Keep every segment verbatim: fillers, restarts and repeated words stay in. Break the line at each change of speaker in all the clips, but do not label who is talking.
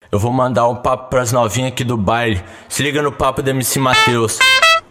Eu vou mandar um papo pras novinhas aqui do baile. Se liga no papo do M C Mateus.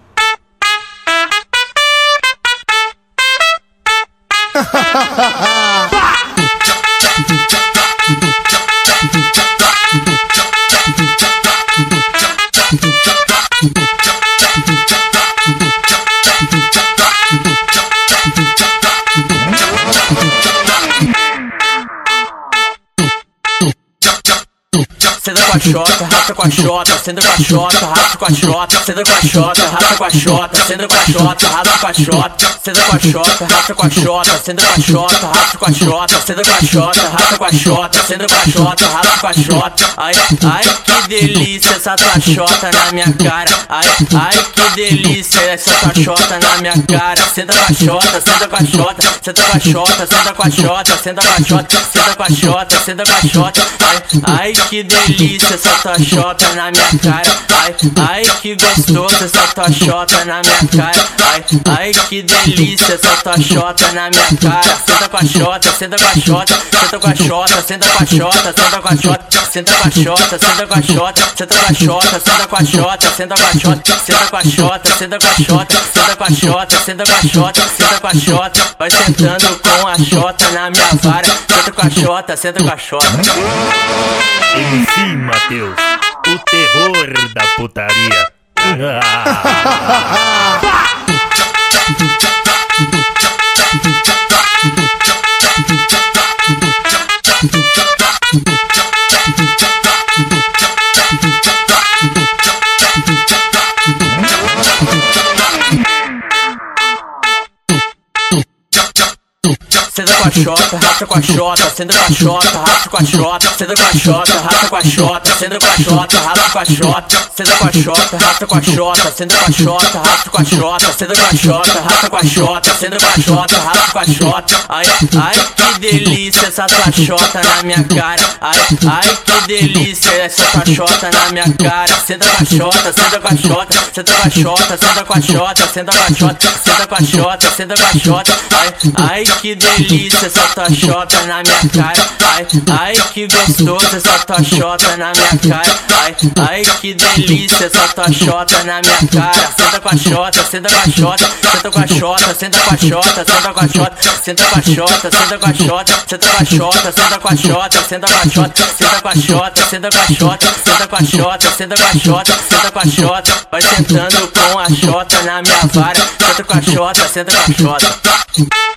Senta com a xota, rasta com a xota, senta com a xota, rasta com a xota, senta com a xota, rasta com a xota, senta com a xota, rasta com a xota, senta com a xota, rasta com a xota, senta com a xota, rasta com a xota, senta com a xota, rasta com a xota, senta com a xota, rasta com a xota. Ai, ai, que delícia essa tua xota na minha cara. Ai, ai, que delícia essa tua xota na minha cara. Senta com a xota, senta com a xota, senta com a xota, senta com a xota, senta com a xota, senta com a xota, senta com a xota. Ai, ai, que delícia essa tua xota na minha cara. Ai, ai, que gostoso essa tua xota na minha cara. Ai, ai, que delícia essa tua xota na minha cara. Senta com a xota, senta com a xota, senta com a xota, senta com a xota, senta com a xota, senta com a xota, senta com a xota, senta com a xota, senta com a xota, senta com a xota, senta com a xota, senta com a xota, senta com a xota, senta com a xota, senta com a xota. Vai sentando com a xota na minha vara. Senta com a xota, senta com a xota.
M C Mateus, o terror da putaria.
Senta com a xota, rasta com a xota, senta com a xota, rasta com a xota, senta com a xota, rasta com a xota, senta com a xota, rasta com a xota, senta com a xota, rasta com a xota, senta com a xota, rasta com a xota, senta com a xota, rasta com a xota, senta com a xota, rasta com a xota. Ai, ai, que delícia essa tua xota na minha cara. Ai, ai, que delícia essa tua xota na minha cara. Senta com a xota, senta com a xota, senta com a xota, senta com a xota, senta com a xota, senta com a xota, senta com a xota. Ai, ai, que delícia essa tua xota na minha cara. Ai, ai, que gostoso essa tua xota na minha cara. Ai, ai, que delícia essa tua xota na minha cara. Senta com a xota, senta com a xota, senta com a xota, senta com a xota, senta com a xota, senta com a xota, senta com a xota, senta com a xota, senta com a xota, senta com a xota, senta com a xota, senta com a xota, senta com a xota, senta com a xota, senta com a xota. Vai sentando com a xota na minha vara. Senta com a xota, senta com a xota.